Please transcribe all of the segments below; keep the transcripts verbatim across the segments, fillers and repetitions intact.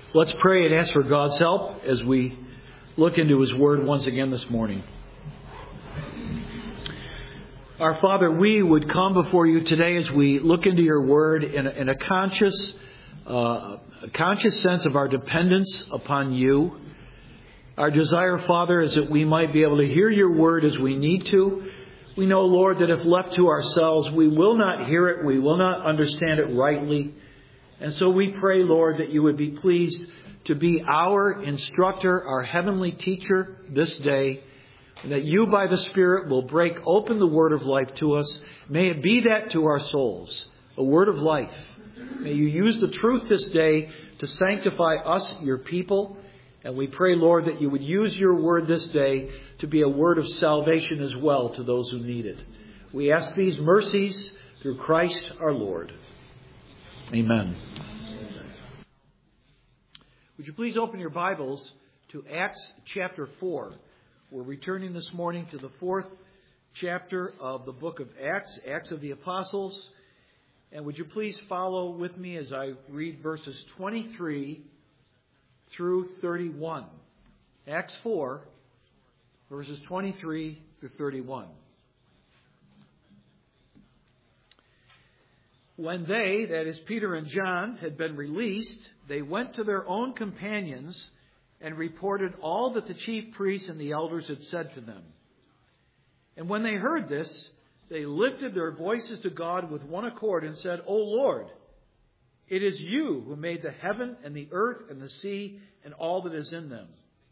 Let's pray and ask for God's help as we look into His Word once again this morning. Our Father, we would come before you today as we look into your Word in a, in a conscious, uh, a conscious sense of our dependence upon you. Our desire, Father, is that we might be able to hear your Word as we need to. We know, Lord, that if left to ourselves, we will not hear it, we will not understand it rightly. And so we pray, Lord, that you would be pleased to be our instructor, our heavenly teacher this day, and that you by the Spirit will break open the word of life to us. May it be that to our souls, a word of life. May you use the truth this day to sanctify us, your people. And we pray, Lord, that you would use your word this day to be a word of salvation as well to those who need it. We ask these mercies through Christ our Lord. Amen. Would you please open your Bibles to Acts chapter four. We're returning this morning to the fourth chapter of the book of Acts, Acts of the Apostles. And would you please follow with me as I read verses twenty-three through thirty-one. Acts four, verses twenty-three through thirty-one. When they, that is Peter and John, had been released, they went to their own companions and reported all that the chief priests and the elders had said to them. And when they heard this, they lifted their voices to God with one accord and said, O Lord, it is you who made the heaven and the earth and the sea and all that is in them,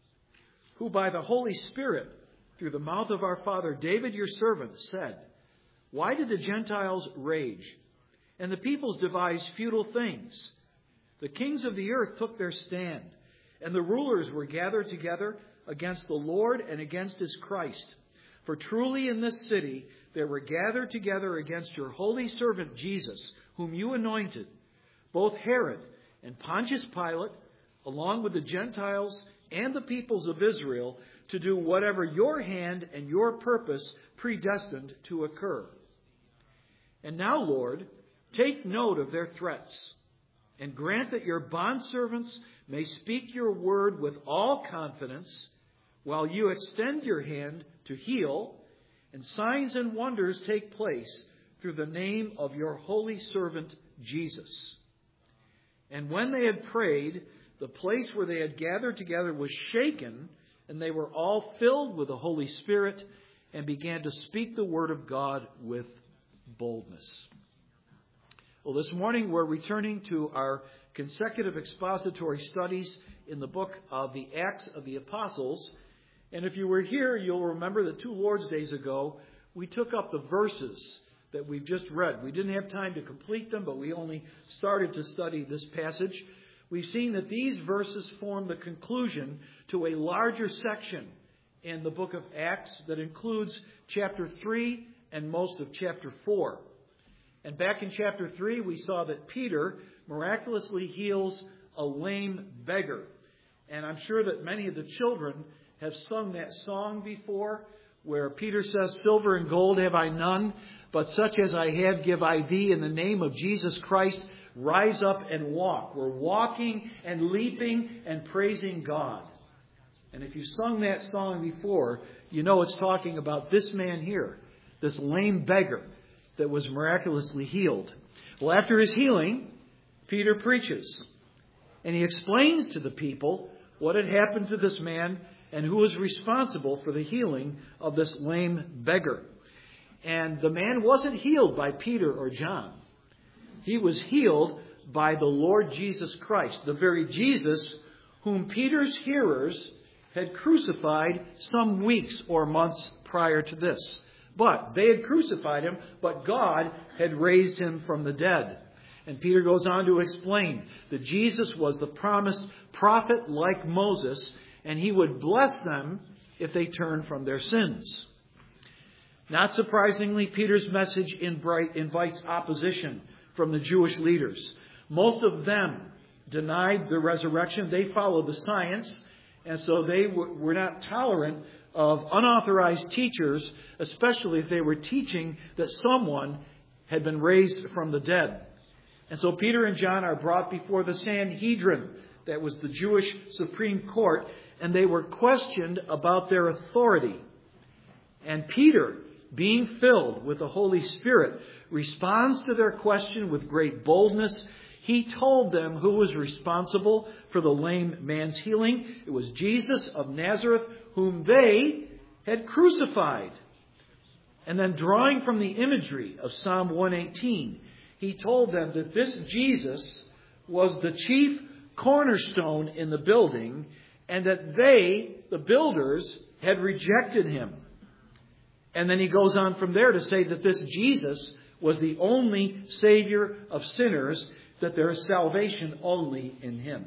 who by the Holy Spirit, through the mouth of our father David your servant, said, Why did the Gentiles rage, and the peoples devise futile things? The kings of the earth took their stand, and the rulers were gathered together against the Lord and against his Christ. For truly in this city there were gathered together against your holy servant Jesus, whom you anointed, both Herod and Pontius Pilate, along with the Gentiles and the peoples of Israel, to do whatever your hand and your purpose predestined to occur. And now, Lord, take note of their threats, and grant that your bondservants may speak your word with all confidence, while you extend your hand to heal, and signs and wonders take place through the name of your holy servant Jesus. And when they had prayed, the place where they had gathered together was shaken, and they were all filled with the Holy Spirit and began to speak the word of God with boldness. Well, this morning we're returning to our consecutive expository studies in the book of the Acts of the Apostles. And if you were here, you'll remember that two Lord's Days ago, we took up the verses that we've just read. We didn't have time to complete them, but we only started to study this passage. We've seen that these verses form the conclusion to a larger section in the book of Acts that includes chapter three and most of chapter four. And back in chapter three, we saw that Peter miraculously heals a lame beggar. And I'm sure that many of the children have sung that song before, where Peter says, Silver and gold have I none, but such as I have give I thee. In the name of Jesus Christ, rise up and walk. We're walking and leaping and praising God. And if you sung that song before, you know it's talking about this man here, this lame beggar that was miraculously healed. Well, after his healing, Peter preaches. And he explains to the people what had happened to this man and who was responsible for the healing of this lame beggar. And the man wasn't healed by Peter or John. He was healed by the Lord Jesus Christ, the very Jesus whom Peter's hearers had crucified some weeks or months prior to this. But they had crucified him, but God had raised him from the dead. And Peter goes on to explain that Jesus was the promised prophet like Moses, and he would bless them if they turned from their sins. Not surprisingly, Peter's message invites opposition from the Jewish leaders. Most of them denied the resurrection. They followed the science, and so they were not tolerant of unauthorized teachers, especially if they were teaching that someone had been raised from the dead. And so Peter and John are brought before the Sanhedrin, that was the Jewish Supreme Court, and they were questioned about their authority. And Peter, being filled with the Holy Spirit, responds to their question with great boldness. He told them who was responsible for the lame man's healing. It was Jesus of Nazareth, whom they had crucified. And then, drawing from the imagery of Psalm one eighteen, he told them that this Jesus was the chief cornerstone in the building, and that they, the builders, had rejected him. And then he goes on from there to say that this Jesus was the only Savior of sinners, that there is salvation only in him.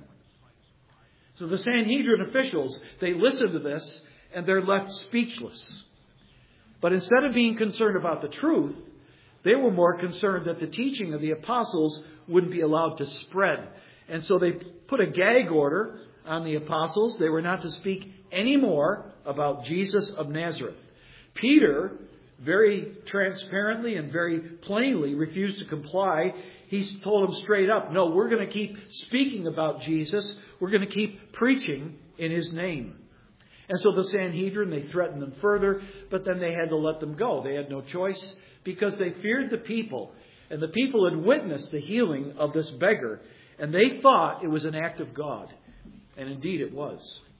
So the Sanhedrin officials, they listen to this and they're left speechless. But instead of being concerned about the truth, they were more concerned that the teaching of the apostles wouldn't be allowed to spread. And so they put a gag order on the apostles. They were not to speak any more about Jesus of Nazareth. Peter, very transparently and very plainly, refused to comply. He told them straight up, no, we're going to keep speaking about Jesus. We're going to keep preaching in his name. And so the Sanhedrin, they threatened them further, but then they had to let them go. They had no choice because they feared the people. And the people had witnessed the healing of this beggar. And they thought it was an act of God. And indeed it was.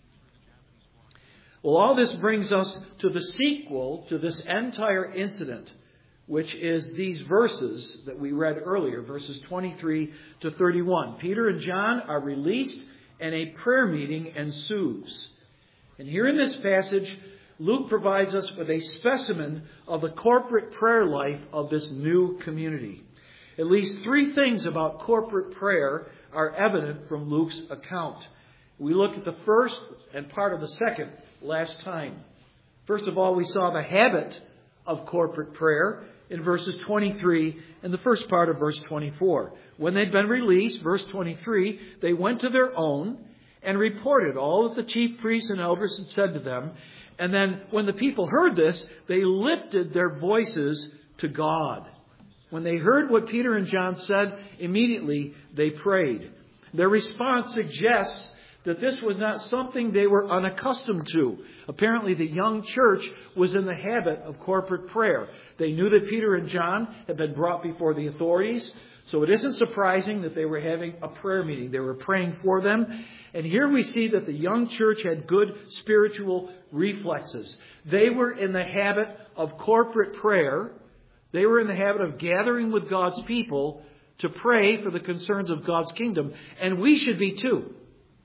Well, all this brings us to the sequel to this entire incident, which is these verses that we read earlier, verses twenty-three to thirty-one. Peter and John are released and a prayer meeting ensues. And here in this passage, Luke provides us with a specimen of the corporate prayer life of this new community. At least three things about corporate prayer are evident from Luke's account. We looked at the first and part of the second last time. First of all, we saw the habit of corporate prayer in verses twenty-three and the first part of verse twenty-four. When they'd been released, verse twenty-three, they went to their own and reported all that the chief priests and elders had said to them. And then when the people heard this, they lifted their voices to God. When they heard what Peter and John said, immediately they prayed. Their response suggests that this was not something they were unaccustomed to. Apparently the young church was in the habit of corporate prayer. They knew that Peter and John had been brought before the authorities, so it isn't surprising that they were having a prayer meeting. They were praying for them. And here we see that the young church had good spiritual reflexes. They were in the habit of corporate prayer. They were in the habit of gathering with God's people to pray for the concerns of God's kingdom. And we should be too.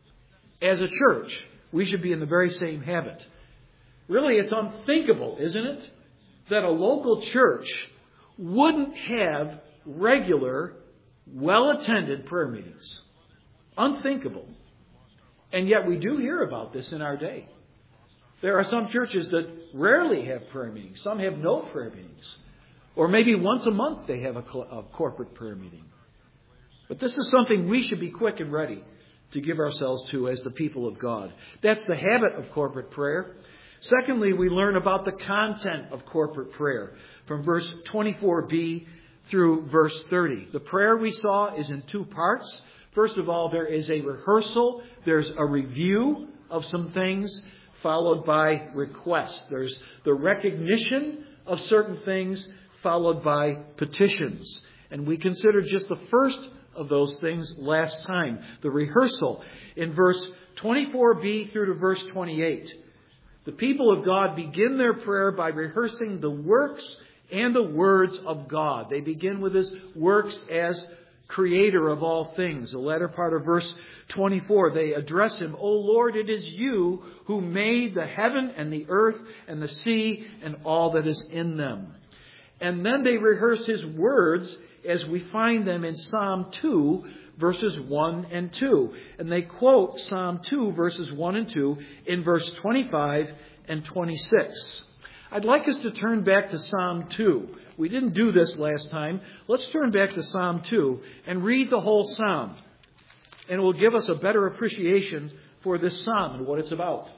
As a church, we should be in the very same habit. Really, it's unthinkable, isn't it, that a local church wouldn't have regular, well-attended prayer meetings. Unthinkable. And yet we do hear about this in our day. There are some churches that rarely have prayer meetings. Some have no prayer meetings. Or maybe once a month they have a, a corporate prayer meeting. But this is something we should be quick and ready to give ourselves to as the people of God. That's the habit of corporate prayer. Secondly, we learn about the content of corporate prayer from verse twenty-four b through verse thirty. The prayer we saw is in two parts. First of all, there is a rehearsal. There's a review of some things, followed by request. There's the recognition of certain things, followed by petitions. And we considered just the first of those things last time, the rehearsal. In verse twenty-four b through to verse twenty-eight, the people of God begin their prayer by rehearsing the works and the words of God. They begin with His works as Creator of all things. The latter part of verse twenty-four, they address Him, O Lord, it is You who made the heaven and the earth and the sea and all that is in them. And then they rehearse His words as we find them in Psalm two, verses one and two. And they quote Psalm two, verses one and two in verse twenty-five and twenty-six. I'd like us to turn back to Psalm two. We didn't do this last time. Let's turn back to Psalm two and read the whole Psalm. And it will give us a better appreciation for this Psalm and what it's about.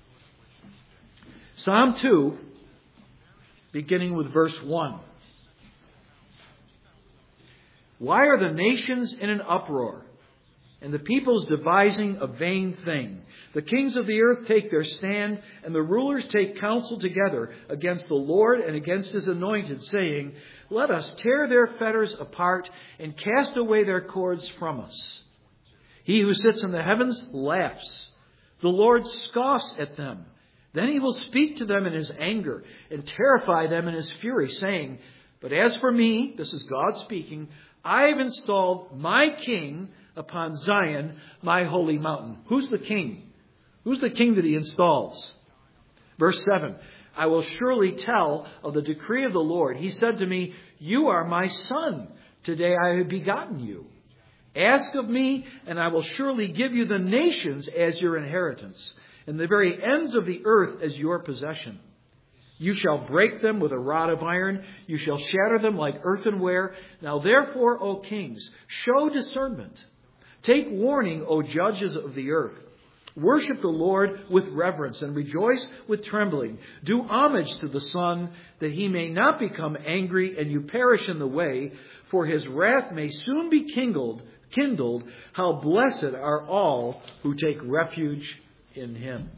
Psalm two, beginning with verse one. Why are the nations in an uproar, and the peoples devising a vain thing? The kings of the earth take their stand, and the rulers take counsel together against the Lord and against His anointed, saying, let us tear their fetters apart and cast away their cords from us. He who sits in the heavens laughs. The Lord scoffs at them. Then He will speak to them in His anger and terrify them in His fury, saying, but as for me, this is God speaking, I have installed my king upon Zion, my holy mountain. Who's the king? Who's the king that He installs? Verse seven, I will surely tell of the decree of the Lord. He said to me, you are my son. Today I have begotten you. Ask of me, and I will surely give you the nations as your inheritance, and the very ends of the earth as your possession. You shall break them with a rod of iron. You shall shatter them like earthenware. Now therefore, O kings, show discernment. Take warning, O judges of the earth. Worship the Lord with reverence and rejoice with trembling. Do homage to the Son, that He may not become angry and you perish in the way, for His wrath may soon be kindled. Kindled. How blessed are all who take refuge in Him.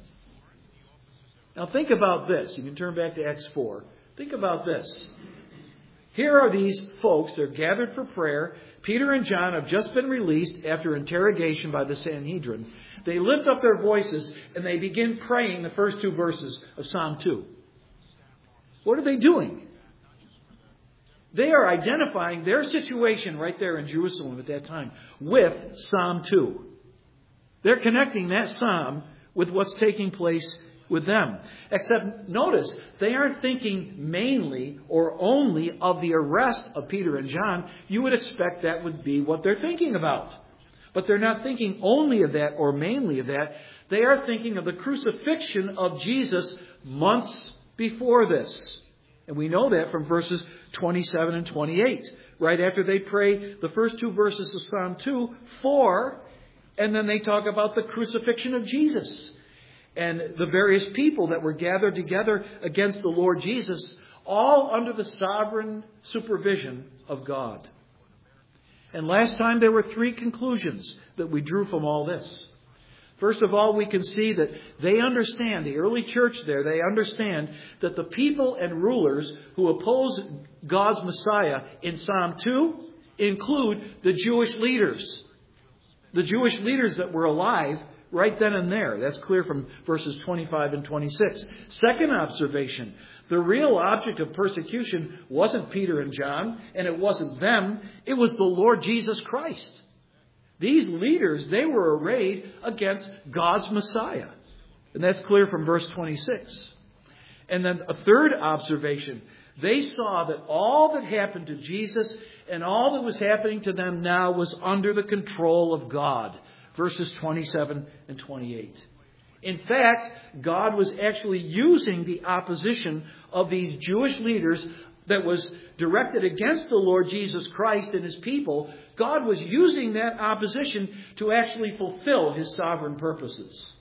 Now think about this. You can turn back to Acts four. Think about this. Here are these folks. They're gathered for prayer. Peter and John have just been released after interrogation by the Sanhedrin. They lift up their voices and they begin praying the first two verses of Psalm two. What are they doing? They are identifying their situation right there in Jerusalem at that time with Psalm two. They're connecting that psalm with what's taking place with them. Except, notice, they aren't thinking mainly or only of the arrest of Peter and John. You would expect that would be what they're thinking about. But they're not thinking only of that or mainly of that. They are thinking of the crucifixion of Jesus months before this. And we know that from verses twenty-seven and twenty-eight. Right after they pray the first two verses of Psalm two, for, and then they talk about the crucifixion of Jesus. And the various people that were gathered together against the Lord Jesus, all under the sovereign supervision of God. And last time there were three conclusions that we drew from all this. First of all, we can see that they understand, the early church there, they understand that the people and rulers who oppose God's Messiah in Psalm two include the Jewish leaders. The Jewish leaders that were alive right then and there. That's clear from verses twenty-five and twenty-six. Second observation, the real object of persecution wasn't Peter and John, and it wasn't them. It was the Lord Jesus Christ. These leaders, they were arrayed against God's Messiah. And that's clear from verse twenty-six. And then a third observation, they saw that all that happened to Jesus and all that was happening to them now was under the control of God. Verses twenty-seven and twenty-eight. In fact, God was actually using the opposition of these Jewish leaders that was directed against the Lord Jesus Christ and His people. God was using that opposition to actually fulfill His sovereign purposes.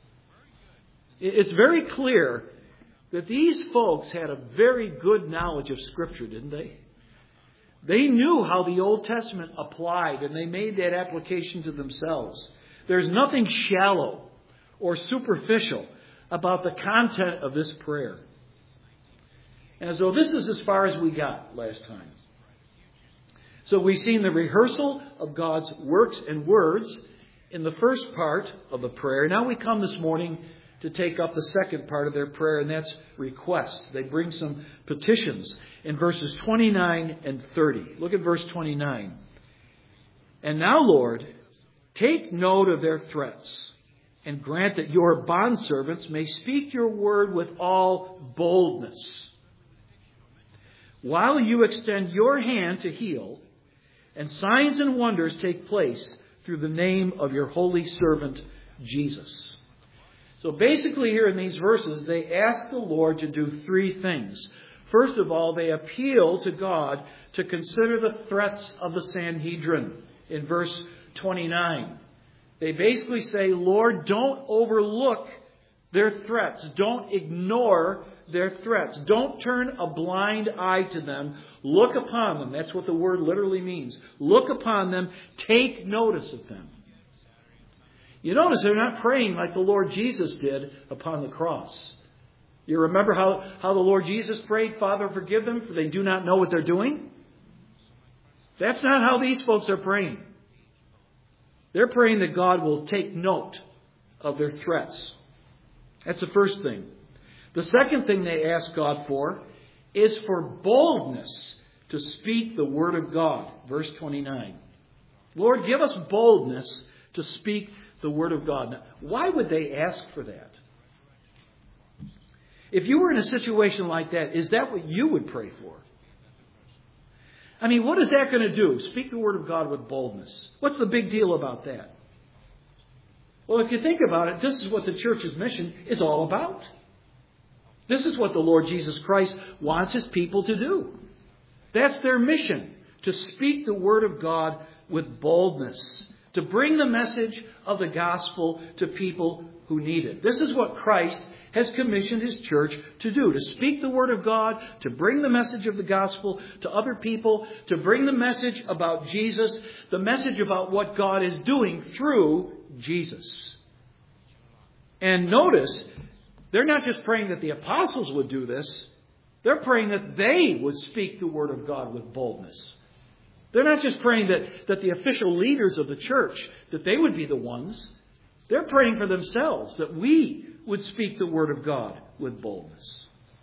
It's very clear that these folks had a very good knowledge of Scripture, didn't they? They knew how the Old Testament applied, and they made that application to themselves. There's nothing shallow or superficial about the content of this prayer. And so this is as far as we got last time. So we've seen the rehearsal of God's works and words in the first part of the prayer. Now we come this morning to take up the second part of their prayer, and that's requests. They bring some petitions in verses twenty-nine and thirty. Look at verse twenty-nine. And now, Lord, take note of their threats, and grant that your bondservants may speak your word with all boldness, while you extend your hand to heal, and signs and wonders take place through the name of your holy servant, Jesus. So basically here in these verses, they ask the Lord to do three things. First of all, they appeal to God to consider the threats of the Sanhedrin in verse twenty-nine. They basically say, Lord, don't overlook their threats. Don't ignore their threats. Don't turn a blind eye to them. Look upon them. That's what the word literally means. Look upon them. Take notice of them. You notice they're not praying like the Lord Jesus did upon the cross. You remember how, how the Lord Jesus prayed, Father, forgive them, for they do not know what they're doing? That's not how these folks are praying. They're praying that God will take note of their threats. That's the first thing. The second thing they ask God for is for boldness to speak the word of God. Verse twenty-nine. Lord, give us boldness to speak the word of God. Now, why would they ask for that? If you were in a situation like that, is that what you would pray for? I mean, what is that going to do? Speak the word of God with boldness. What's the big deal about that? Well, if you think about it, this is what the church's mission is all about. This is what the Lord Jesus Christ wants His people to do. That's their mission, to speak the word of God with boldness, to bring the message of the gospel to people who need it. This is what Christ has commissioned His church to do, to speak the word of God, to bring the message of the gospel to other people, to bring the message about Jesus, the message about what God is doing through Jesus. And notice, they're not just praying that the apostles would do this, they're praying that they would speak the word of God with boldness. They're not just praying that, that the official leaders of the church, that they would be the ones. They're praying for themselves, that we would speak the word of God with boldness.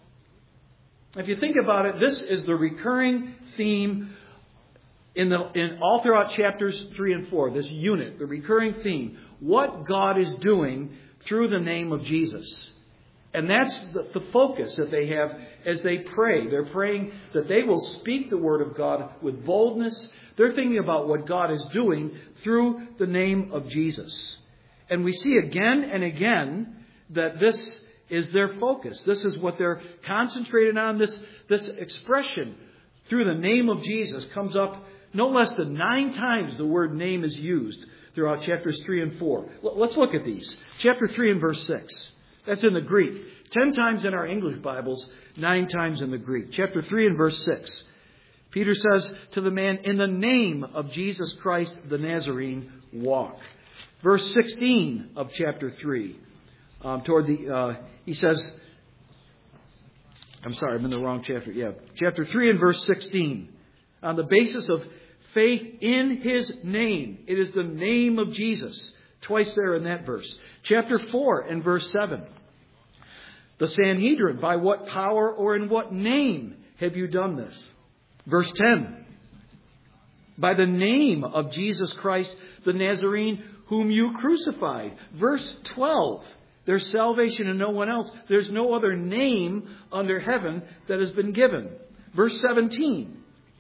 If you think about it, this is the recurring theme in the in all throughout chapters three and four, this unit, the recurring theme, what God is doing through the name of Jesus. And that's the, the focus that they have as they pray. They're praying that they will speak the word of God with boldness. They're thinking about what God is doing through the name of Jesus. And we see again and again that this is their focus. This is what they're concentrated on. This, this expression, through the name of Jesus, comes up no less than nine times the word name is used throughout chapters three and four. Let's look at these. Chapter three and verse six. That's in the Greek. Ten times in our English Bibles, nine times in the Greek. Chapter three and verse six. Peter says to the man, in the name of Jesus Christ the Nazarene, walk. Verse sixteen of chapter three. Um, toward the, uh, he says, I'm sorry, I'm in the wrong chapter. Yeah, chapter three and verse sixteen. On the basis of faith in His name. It is the name of Jesus. Twice there in that verse. Chapter four and verse seven. The Sanhedrin, by what power or in what name have you done this? Verse ten. By the name of Jesus Christ the Nazarene, whom you crucified. Verse twelve. There's salvation in no one else. There's no other name under heaven that has been given. Verse seventeen.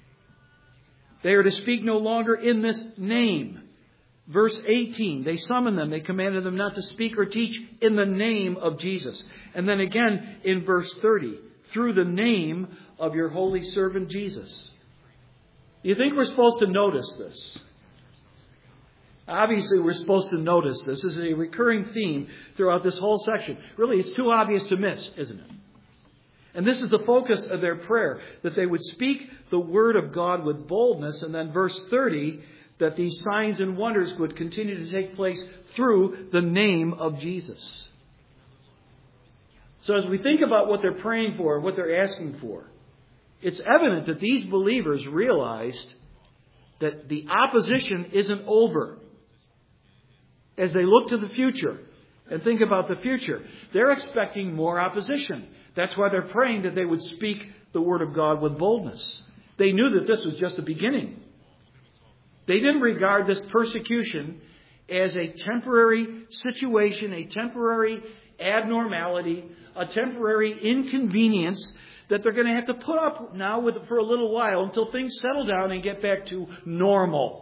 They are to speak no longer in this name. Verse eighteen. They summoned them. They commanded them not to speak or teach in the name of Jesus. And then again in verse thirty. Through the name of your holy servant Jesus. You think we're supposed to notice this? Obviously, we're supposed to notice this. This is a recurring theme throughout this whole section. Really, it's too obvious to miss, isn't it? And this is the focus of their prayer, that they would speak the word of God with boldness. And then verse thirty, that these signs and wonders would continue to take place through the name of Jesus. So as we think about what they're praying for, what they're asking for, it's evident that these believers realized that the opposition isn't over. As they look to the future and think about the future, they're expecting more opposition. That's why they're praying that they would speak the word of God with boldness. They knew that this was just the beginning. They didn't regard this persecution as a temporary situation, a temporary abnormality, a temporary inconvenience that they're going to have to put up now with for a little while until things settle down and get back to normal.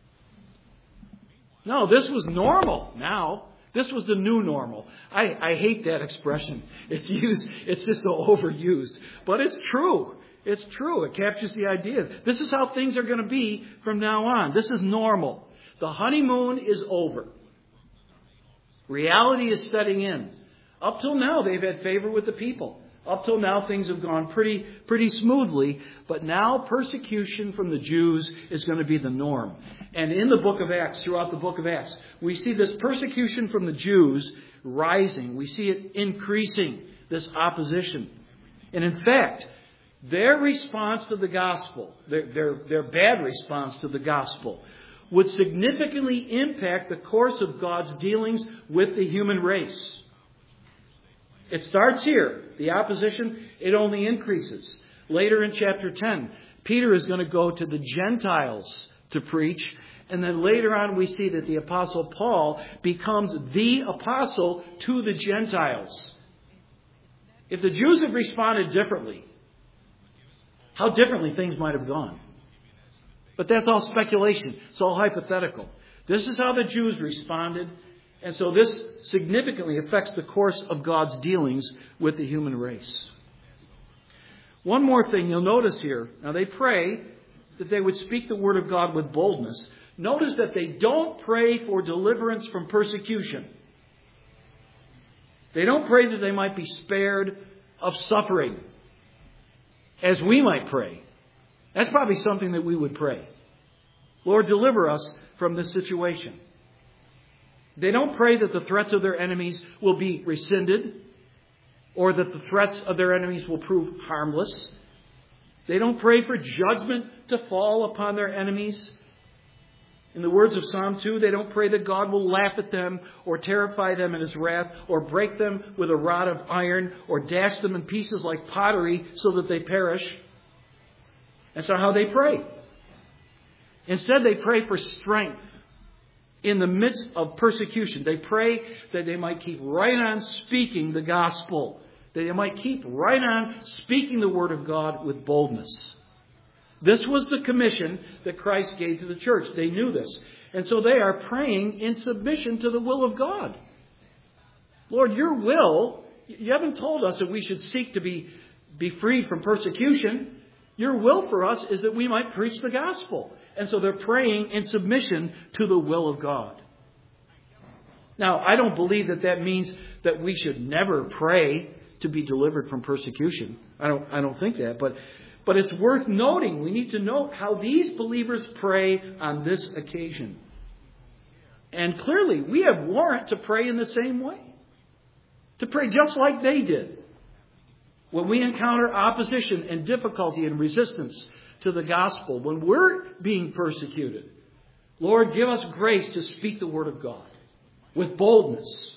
No, this was normal now. This was the new normal. I, I hate that expression. It's used, it's just so overused. But it's true. It's true. It captures the idea. This is how things are going to be from now on. This is normal. The honeymoon is over. Reality is setting in. Up till now, they've had favor with the people. Up till now, things have gone pretty, pretty smoothly. But now, persecution from the Jews is going to be the norm. And in the book of Acts, throughout the book of Acts, we see this persecution from the Jews rising. We see it increasing, this opposition. And in fact, their response to the gospel, their, their, their bad response to the gospel, would significantly impact the course of God's dealings with the human race. It starts here. The opposition, it only increases. Later in chapter ten, Peter is going to go to the Gentiles to preach. And then later on we see that the Apostle Paul becomes the apostle to the Gentiles. If the Jews had responded differently, how differently things might have gone. But that's all speculation. It's all hypothetical. This is how the Jews responded. And so this significantly affects the course of God's dealings with the human race. One more thing you'll notice here. Now they pray that they would speak the word of God with boldness. Notice that they don't pray for deliverance from persecution. They don't pray that they might be spared of suffering, as we might pray. That's probably something that we would pray. Lord, deliver us from this situation. They don't pray that the threats of their enemies will be rescinded or that the threats of their enemies will prove harmless. They don't pray for judgment to fall upon their enemies. In the words of Psalm two, they don't pray that God will laugh at them or terrify them in His wrath or break them with a rod of iron or dash them in pieces like pottery so that they perish. That's not how they pray. Instead, they pray for strength in the midst of persecution. They pray that they might keep right on speaking the gospel. That they might keep right on speaking the word of God with boldness. This was the commission that Christ gave to the church. They knew this. And so they are praying in submission to the will of God. Lord, your will, you haven't told us that we should seek to be, be freed from persecution. Your will for us is that we might preach the gospel. And so they're praying in submission to the will of God. Now, I don't believe that that means that we should never pray to be delivered from persecution. I don't, I don't think that. But, but it's worth noting. We need to note how these believers pray on this occasion. And clearly, we have warrant to pray in the same way. To pray just like they did. When we encounter opposition and difficulty and resistance to the gospel, when we're being persecuted, Lord, give us grace to speak the word of God with boldness.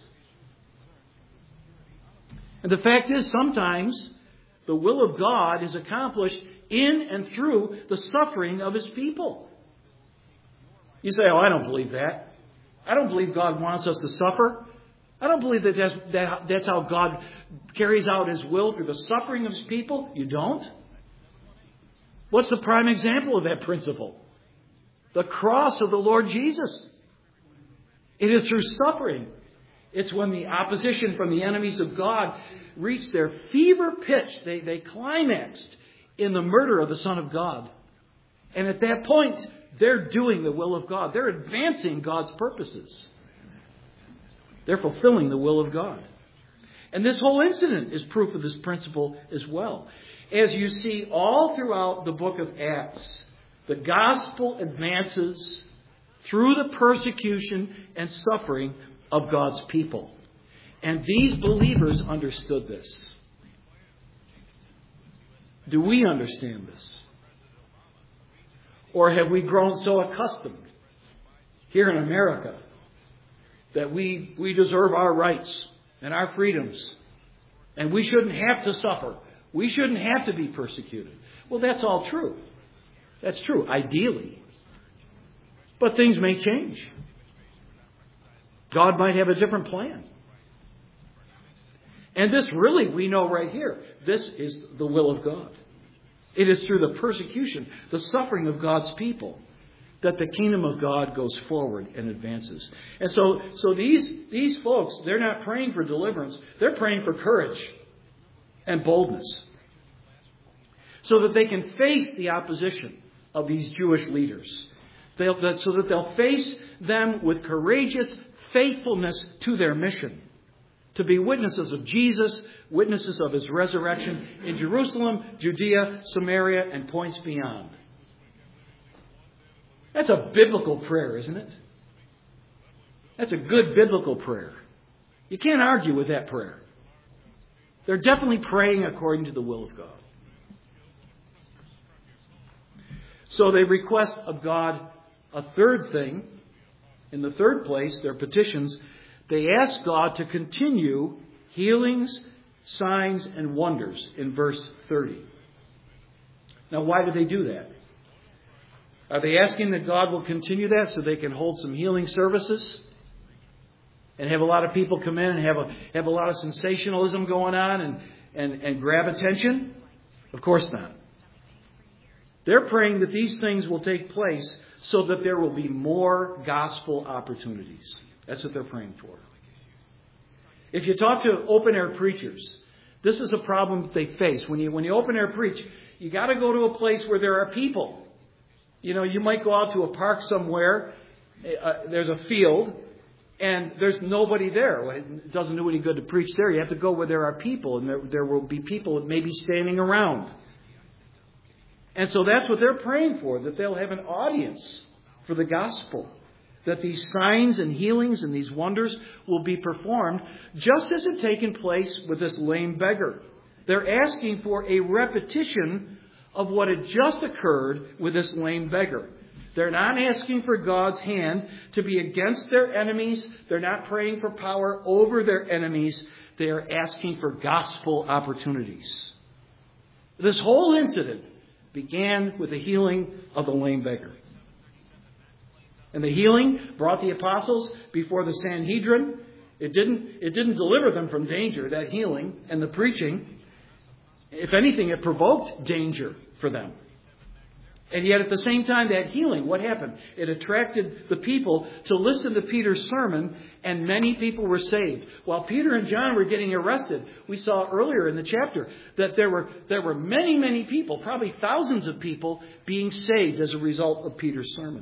And the fact is, sometimes the will of God is accomplished in and through the suffering of His people. You say, oh, I don't believe that. I don't believe God wants us to suffer. I don't believe that that's, that that's how God carries out His will through the suffering of His people. You don't? What's the prime example of that principle? The cross of the Lord Jesus. It is through suffering. It's when the opposition from the enemies of God reached their fever pitch. They, they climaxed in the murder of the Son of God. And at that point, they're doing the will of God. They're advancing God's purposes. They're fulfilling the will of God. And this whole incident is proof of this principle as well. As you see all throughout the book of Acts, the gospel advances through the persecution and suffering of God's people. And these believers understood this. Do we understand this? Or have we grown so accustomed here in America that we, we deserve our rights and our freedoms and we shouldn't have to suffer? We shouldn't have to be persecuted. Well, that's all true. That's true, ideally. But things may change. God might have a different plan. And this really, we know right here, this is the will of God. It is through the persecution, the suffering of God's people, that the kingdom of God goes forward and advances. And so, so these, these folks, they're not praying for deliverance. They're praying for courage and boldness, so that they can face the opposition of these Jewish leaders. They'll, that, so that they'll face them with courageous faithfulness to their mission. To be witnesses of Jesus, witnesses of His resurrection in Jerusalem, Judea, Samaria, and points beyond. That's a biblical prayer, isn't it? That's a good biblical prayer. You can't argue with that prayer. They're definitely praying according to the will of God. So they request of God a third thing. In the third place, their petitions, they ask God to continue healings, signs, and wonders in verse thirty. Now, why do they do that? Are they asking that God will continue that so they can hold some healing services and have a lot of people come in and have a have a lot of sensationalism going on and, and, and grab attention? Of course not. They're praying that these things will take place so that there will be more gospel opportunities. That's what they're praying for. If you talk to open-air preachers, this is a problem that they face. When you when you open-air preach, you got to go to a place where there are people. You know, you might go out to a park somewhere. Uh, there's a field, and there's nobody there. Well, it doesn't do any good to preach there. You have to go where there are people, and there, there will be people maybe standing around. And so that's what they're praying for, that they'll have an audience for the gospel. That these signs and healings and these wonders will be performed just as had taken place with this lame beggar. They're asking for a repetition of what had just occurred with this lame beggar. They're not asking for God's hand to be against their enemies. They're not praying for power over their enemies. They are asking for gospel opportunities. This whole incident began with the healing of the lame beggar. And the healing brought the apostles before the Sanhedrin. It didn't, it didn't deliver them from danger, that healing and the preaching. If anything, it provoked danger for them. And yet at the same time, that healing, what happened? It attracted the people to listen to Peter's sermon, and many people were saved. While Peter and John were getting arrested, we saw earlier in the chapter that there were, there were many, many people, probably thousands of people, being saved as a result of Peter's sermon.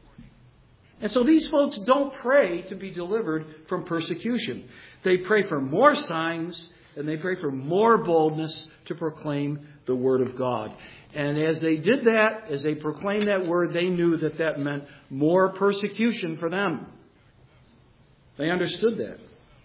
And so these folks don't pray to be delivered from persecution. They pray for more signs, and they pray for more boldness to proclaim the Word of God. And as they did that, as they proclaimed that Word, they knew that that meant more persecution for them. They understood that.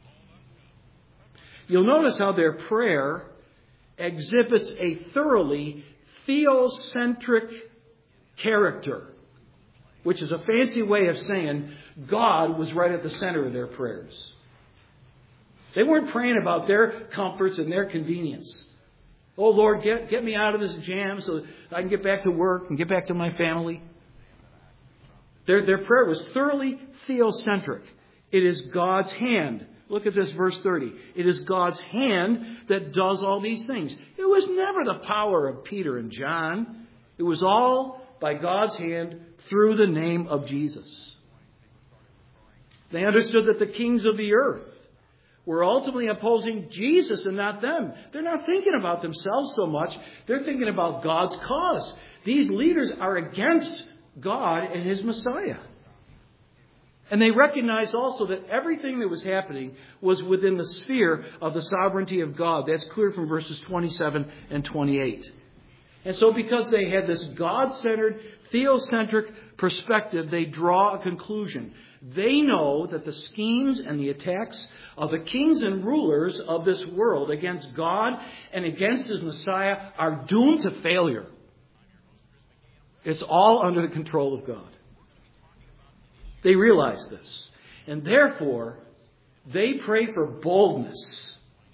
You'll notice how their prayer exhibits a thoroughly theocentric character, which is a fancy way of saying God was right at the center of their prayers. They weren't praying about their comforts and their convenience. Oh, Lord, get, get me out of this jam so I can get back to work and get back to my family. Their, their prayer was thoroughly theocentric. It is God's hand. Look at this, verse thirty. It is God's hand that does all these things. It was never the power of Peter and John. It was all by God's hand through the name of Jesus. They understood that the kings of the earth were ultimately opposing Jesus and not them. They're not thinking about themselves so much. They're thinking about God's cause. These leaders are against God and His Messiah. And they recognized also that everything that was happening was within the sphere of the sovereignty of God. That's clear from verses twenty-seven and twenty-eight. And so because they had this God-centered, theocentric perspective, they draw a conclusion. They know that the schemes and the attacks of the kings and rulers of this world against God and against His Messiah are doomed to failure. It's all under the control of God. They realize this. And therefore, they pray for boldness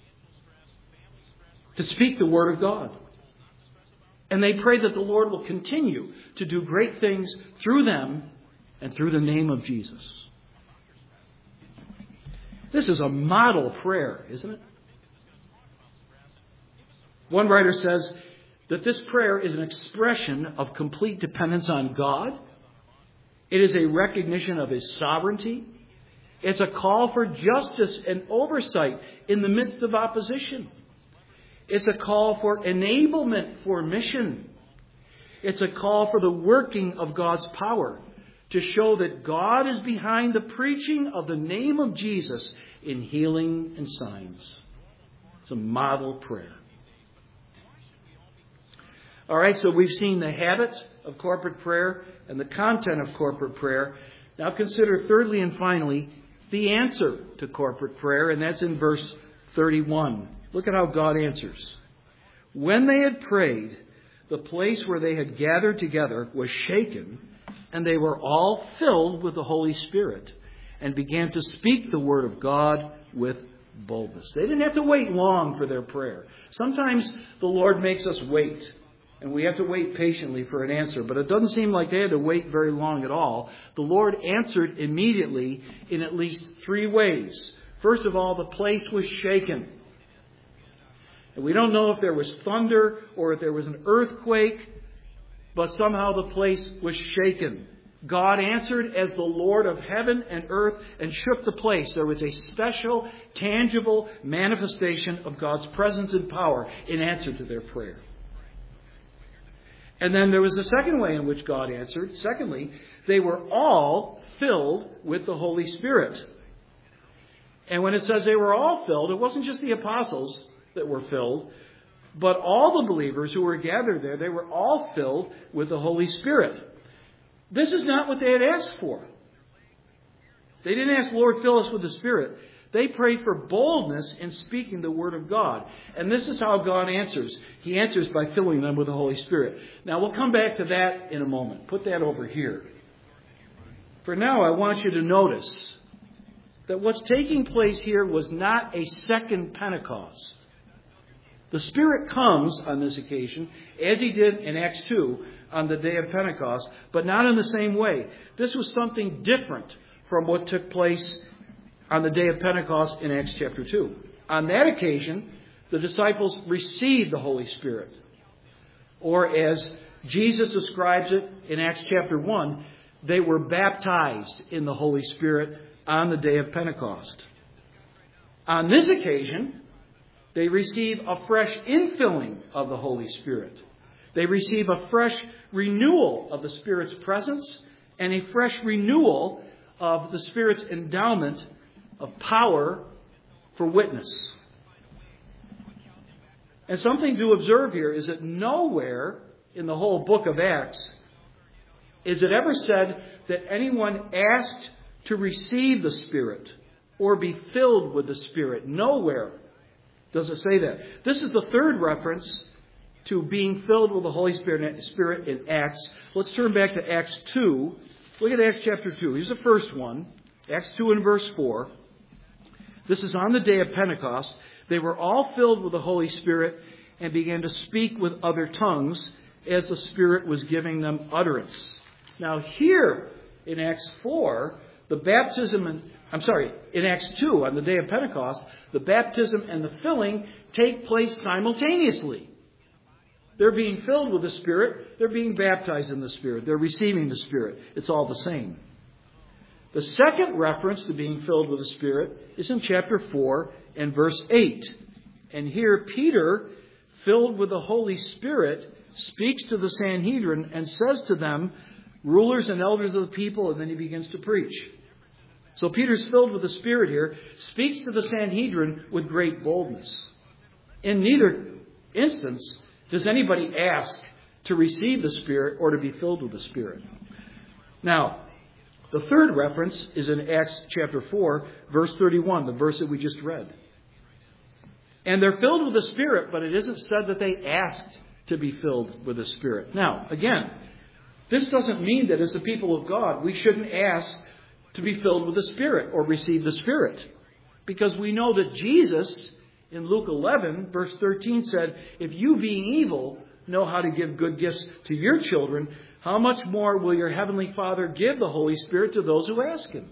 to speak the Word of God. And they pray that the Lord will continue to do great things through them and through the name of Jesus. This is a model prayer, isn't it? One writer says that this prayer is an expression of complete dependence on God. It is a recognition of His sovereignty. It's a call for justice and oversight in the midst of opposition. It's a call for enablement for mission. It's a call for the working of God's power to show that God is behind the preaching of the name of Jesus in healing and signs. It's a model prayer. All right, so we've seen the habit of corporate prayer and the content of corporate prayer. Now consider thirdly and finally the answer to corporate prayer, and that's in verse thirty-one. Look at how God answers. When they had prayed, the place where they had gathered together was shaken, and they were all filled with the Holy Spirit and began to speak the word of God with boldness. They didn't have to wait long for their prayer. Sometimes the Lord makes us wait, and we have to wait patiently for an answer. But it doesn't seem like they had to wait very long at all. The Lord answered immediately in at least three ways. First of all, the place was shaken. And we don't know if there was thunder or if there was an earthquake, but somehow the place was shaken. God answered as the Lord of heaven and earth and shook the place. There was a special, tangible manifestation of God's presence and power in answer to their prayer. And then there was a second way in which God answered. Secondly, they were all filled with the Holy Spirit. And when it says they were all filled, it wasn't just the apostles that were filled, but all the believers who were gathered there, they were all filled with the Holy Spirit. This is not what they had asked for. They didn't ask, Lord, fill us with the Spirit. They prayed for boldness in speaking the Word of God. And this is how God answers. He answers by filling them with the Holy Spirit. Now, we'll come back to that in a moment. Put that over here. For now, I want you to notice that what's taking place here was not a second Pentecost. The Spirit comes on this occasion, as He did in Acts two on the day of Pentecost, but not in the same way. This was something different from what took place on the day of Pentecost in Acts chapter two. On that occasion, the disciples received the Holy Spirit. Or as Jesus describes it in Acts chapter one, they were baptized in the Holy Spirit on the day of Pentecost. On this occasion, they receive a fresh infilling of the Holy Spirit. They receive a fresh renewal of the Spirit's presence and a fresh renewal of the Spirit's endowment of power for witness. And something to observe here is that nowhere in the whole book of Acts is it ever said that anyone asked to receive the Spirit or be filled with the Spirit. Nowhere does it say that. This is the third reference to being filled with the Holy Spirit, Spirit in Acts. Let's turn back to Acts two. Look at Acts chapter two. Here's the first one. Acts two and verse four. This is on the day of Pentecost. They were all filled with the Holy Spirit and began to speak with other tongues as the Spirit was giving them utterance. Now here in Acts four, the baptism, and, I'm sorry, in Acts two, on the day of Pentecost, the baptism and the filling take place simultaneously. They're being filled with the Spirit. They're being baptized in the Spirit. They're receiving the Spirit. It's all the same. The second reference to being filled with the Spirit is in chapter four and verse eight. And here Peter, filled with the Holy Spirit, speaks to the Sanhedrin and says to them, rulers and elders of the people, and then he begins to preach. So Peter's filled with the Spirit here, speaks to the Sanhedrin with great boldness. In neither instance does anybody ask to receive the Spirit or to be filled with the Spirit. Now, the third reference is in Acts chapter four, verse thirty-one, the verse that we just read. And they're filled with the Spirit, but it isn't said that they asked to be filled with the Spirit. Now, again, this doesn't mean that as the people of God, we shouldn't ask to be filled with the Spirit or receive the Spirit. Because we know that Jesus, in Luke eleven, verse thirteen, said, if you being evil know how to give good gifts to your children, how much more will your heavenly Father give the Holy Spirit to those who ask Him?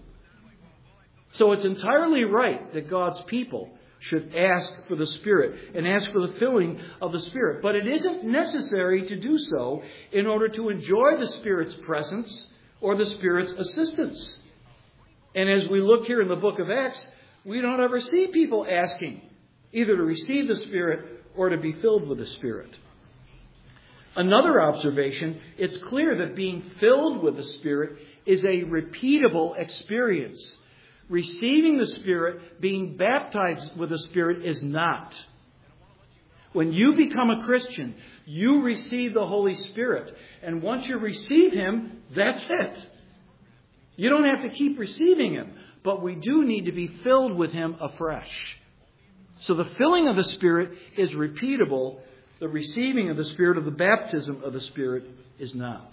So it's entirely right that God's people should ask for the Spirit and ask for the filling of the Spirit. But it isn't necessary to do so in order to enjoy the Spirit's presence or the Spirit's assistance. And as we look here in the book of Acts, we don't ever see people asking either to receive the Spirit or to be filled with the Spirit. Another observation, it's clear that being filled with the Spirit is a repeatable experience. Receiving the Spirit, being baptized with the Spirit is not. When you become a Christian, you receive the Holy Spirit. And once you receive Him, that's it. You don't have to keep receiving Him. But we do need to be filled with Him afresh. So the filling of the Spirit is repeatable. The receiving of the Spirit, of the baptism of the Spirit, is not.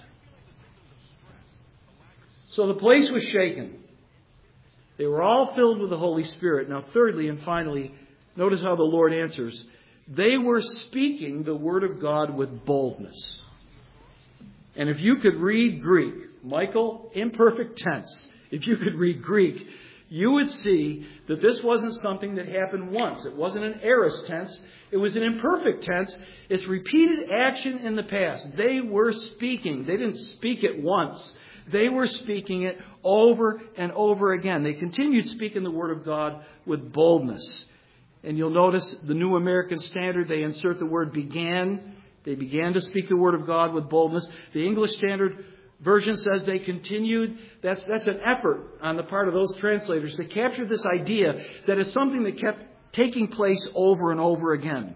So the place was shaken. They were all filled with the Holy Spirit. Now thirdly and finally, notice how the Lord answers. They were speaking the Word of God with boldness. And if you could read Greek, Michael, imperfect tense, if you could read Greek, you would see that this wasn't something that happened once. It wasn't an aorist tense. It was an imperfect tense. It's repeated action in the past. They were speaking. They didn't speak it once. They were speaking it over and over again. They continued speaking the Word of God with boldness. And you'll notice the New American Standard, they insert the word began. They began to speak the Word of God with boldness. The English Standard Version says they continued. That's, that's an effort on the part of those translators to capture this idea that is something that kept taking place over and over again.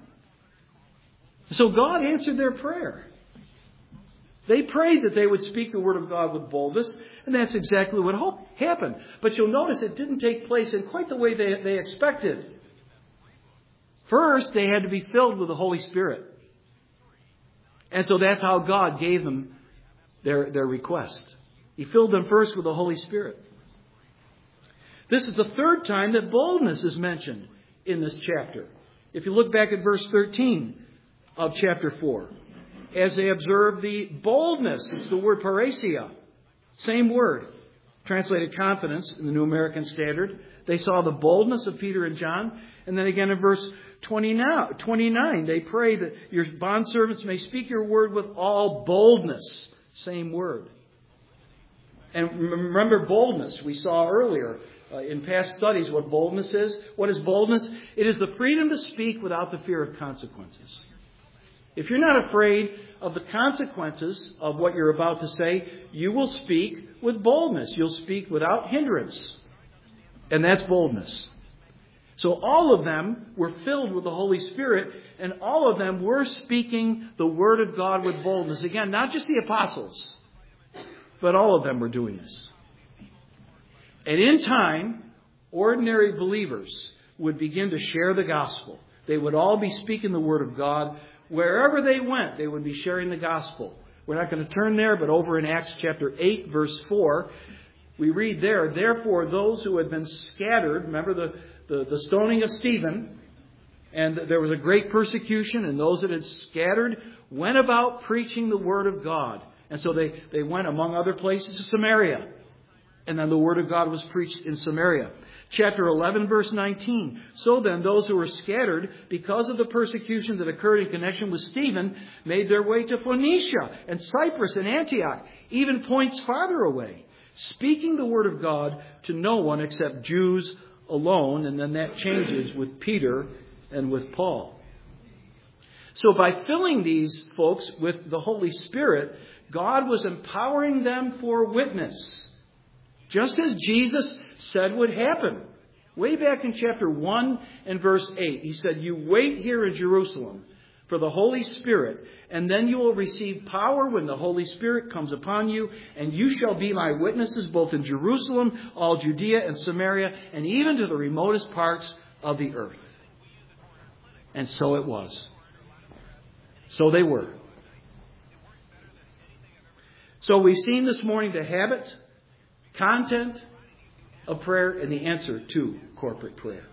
So God answered their prayer. They prayed that they would speak the Word of God with boldness, and that's exactly what happened. But you'll notice it didn't take place in quite the way they, they expected. First, they had to be filled with the Holy Spirit. And so that's how God gave them their, their request. He filled them first with the Holy Spirit. This is the third time that boldness is mentioned in this chapter. If you look back at verse thirteen of chapter four. As they observed the boldness, it's the word parousia. Same word. Translated confidence in the New American Standard. They saw the boldness of Peter and John. And then again in verse twenty-nine, they pray that your bondservants may speak your word with all boldness. Same word. And remember boldness. We saw earlier uh, in past studies what boldness is. What is boldness? It is the freedom to speak without the fear of consequences. If you're not afraid of the consequences of what you're about to say, you will speak with boldness. You'll speak without hindrance. And that's boldness. So all of them were filled with the Holy Spirit, and all of them were speaking the Word of God with boldness. Again, not just the apostles, but all of them were doing this. And in time, ordinary believers would begin to share the gospel. They would all be speaking the Word of God. Wherever they went, they would be sharing the gospel. We're not going to turn there, but over in Acts chapter eight, verse four, we read there, therefore those who had been scattered, remember the, the, the stoning of Stephen, and there was a great persecution, and those that had scattered went about preaching the Word of God. And so they, they went, among other places, to Samaria. And then the Word of God was preached in Samaria. Chapter eleven, verse nineteen. So then, those who were scattered because of the persecution that occurred in connection with Stephen made their way to Phoenicia and Cyprus and Antioch, even points farther away, speaking the Word of God to no one except Jews alone. And then that changes with Peter and with Paul. So by filling these folks with the Holy Spirit, God was empowering them for witness. Just as Jesus said would happen. Way back in chapter one and verse eight, He said, you wait here in Jerusalem for the Holy Spirit, and then you will receive power when the Holy Spirit comes upon you, and you shall be my witnesses both in Jerusalem, all Judea and Samaria, and even to the remotest parts of the earth. And so it was. So they were. So we've seen this morning the habit, content of prayer, and the answer to corporate prayer.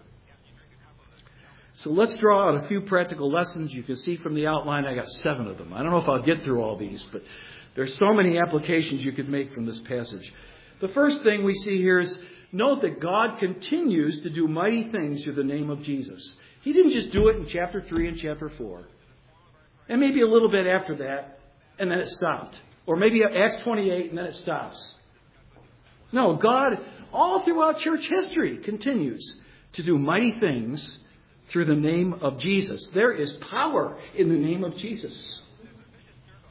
So let's draw out a few practical lessons. You can see from the outline I got seven of them. I don't know if I'll get through all these, but there's so many applications you could make from this passage. The first thing we see here is note that God continues to do mighty things through the name of Jesus. He didn't just do it in chapter three and chapter four. And maybe a little bit after that, and then it stopped. Or maybe Acts twenty-eight, and then it stops. No, God, all throughout church history, continues to do mighty things through the name of Jesus. There is power in the name of Jesus.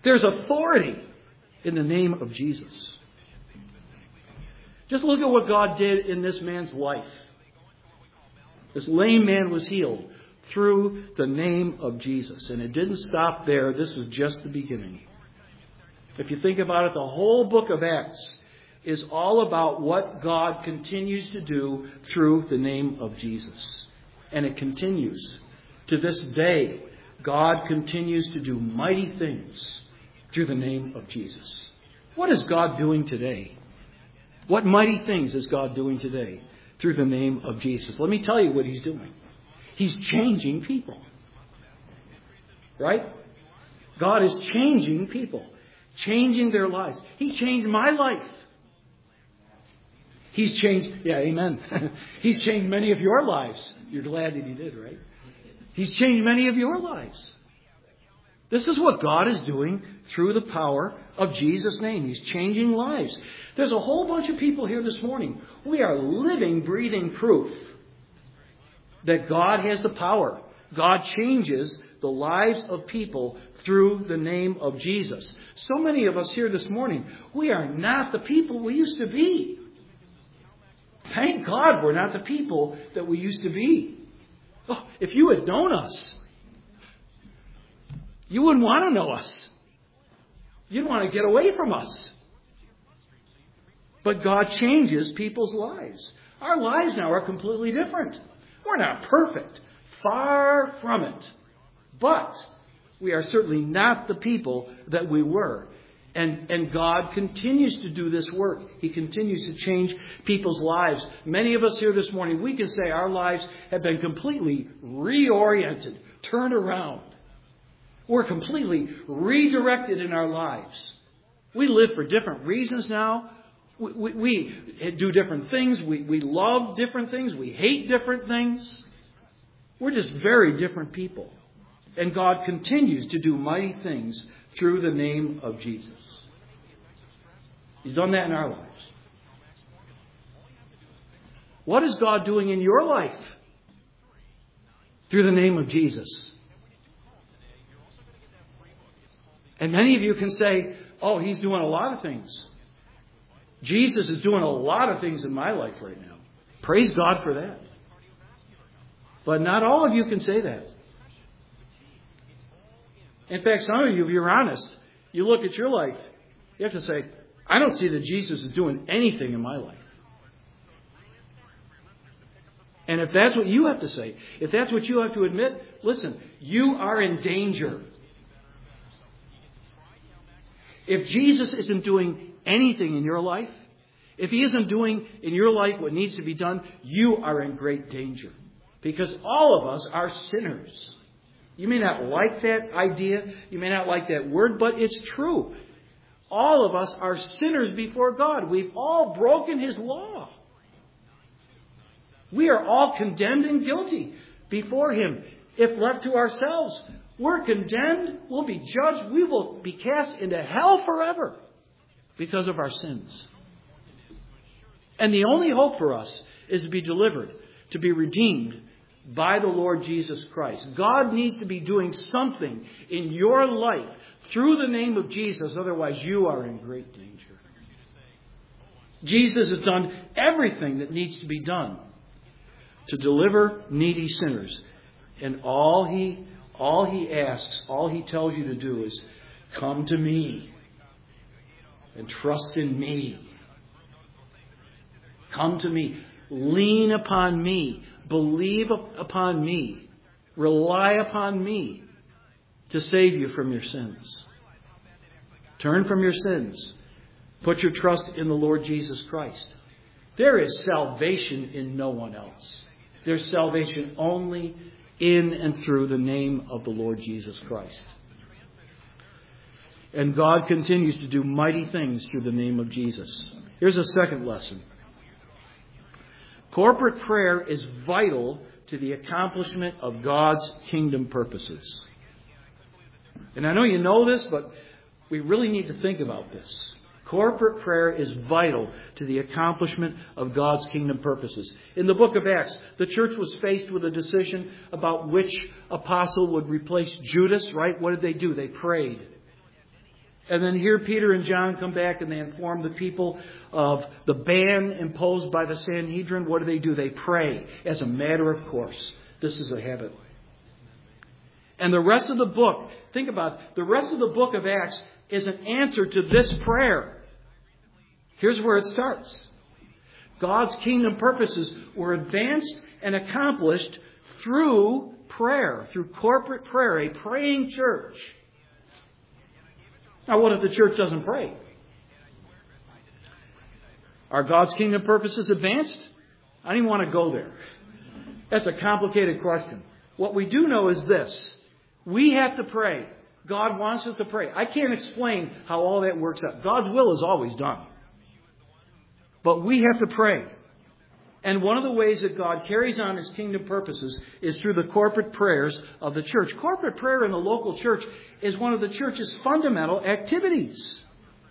There's authority in the name of Jesus. Just look at what God did in this man's life. This lame man was healed through the name of Jesus. And it didn't stop there. This was just the beginning. If you think about it, the whole book of Acts is all about what God continues to do through the name of Jesus. And it continues. To this day, God continues to do mighty things through the name of Jesus. What is God doing today? What mighty things is God doing today through the name of Jesus? Let me tell you what He's doing. He's changing people. Right? God is changing people. Changing their lives. He changed my life. He's changed, yeah, amen. He's changed many of your lives. You're glad that He did, right? He's changed many of your lives. This is what God is doing through the power of Jesus' name. He's changing lives. There's a whole bunch of people here this morning. We are living, breathing proof that God has the power. God changes the lives of people through the name of Jesus. So many of us here this morning, we are not the people we used to be. Thank God we're not the people that we used to be. Oh, if you had known us, you wouldn't want to know us. You'd want to get away from us. But God changes people's lives. Our lives now are completely different. We're not perfect. Far from it. But we are certainly not the people that we were. And, and God continues to do this work. He continues to change people's lives. Many of us here this morning, we can say our lives have been completely reoriented, turned around. We're completely redirected in our lives. We live for different reasons now. We, we, we do different things. We, we love different things. We hate different things. We're just very different people. And God continues to do mighty things through the name of Jesus. He's done that in our lives. What is God doing in your life through the name of Jesus? And many of you can say, oh, He's doing a lot of things. Jesus is doing a lot of things in my life right now. Praise God for that. But not all of you can say that. In fact, some of you, if you're honest, you look at your life, you have to say, I don't see that Jesus is doing anything in my life. And if that's what you have to say, if that's what you have to admit, listen, you are in danger. If Jesus isn't doing anything in your life, if He isn't doing in your life what needs to be done, you are in great danger. Because all of us are sinners. You may not like that idea. You may not like that word, but it's true. All of us are sinners before God. We've all broken His law. We are all condemned and guilty before Him. If left to ourselves, we're condemned, we'll be judged, we will be cast into hell forever because of our sins. And the only hope for us is to be delivered, to be redeemed by the Lord Jesus Christ. God needs to be doing something in your life through the name of Jesus, otherwise you are in great danger. Jesus has done everything that needs to be done to deliver needy sinners. And all he, all he asks, all He tells you to do is come to me and trust in me. Come to me. Lean upon me. Believe upon me. Rely upon me to save you from your sins. Turn from your sins. Put your trust in the Lord Jesus Christ. There is salvation in no one else. There's salvation only in and through the name of the Lord Jesus Christ. And God continues to do mighty things through the name of Jesus. Here's a second lesson. Corporate prayer is vital to the accomplishment of God's kingdom purposes. And I know you know this, but we really need to think about this. Corporate prayer is vital to the accomplishment of God's kingdom purposes. In the book of Acts, the church was faced with a decision about which apostle would replace Judas, right? What did they do? They prayed. And then here Peter and John come back and they inform the people of the ban imposed by the Sanhedrin. What do they do? They pray as a matter of course. This is a habit. And the rest of the book, think about it, the rest of the book of Acts is an answer to this prayer. Here's where it starts. God's kingdom purposes were advanced and accomplished through prayer, through corporate prayer, a praying church. Now, what if the church doesn't pray? Are God's kingdom purposes advanced? I don't even want to go there. That's a complicated question. What we do know is this. We have to pray. God wants us to pray. I can't explain how all that works out. God's will is always done. But we have to pray. And one of the ways that God carries on His kingdom purposes is through the corporate prayers of the church. Corporate prayer in the local church is one of the church's fundamental activities.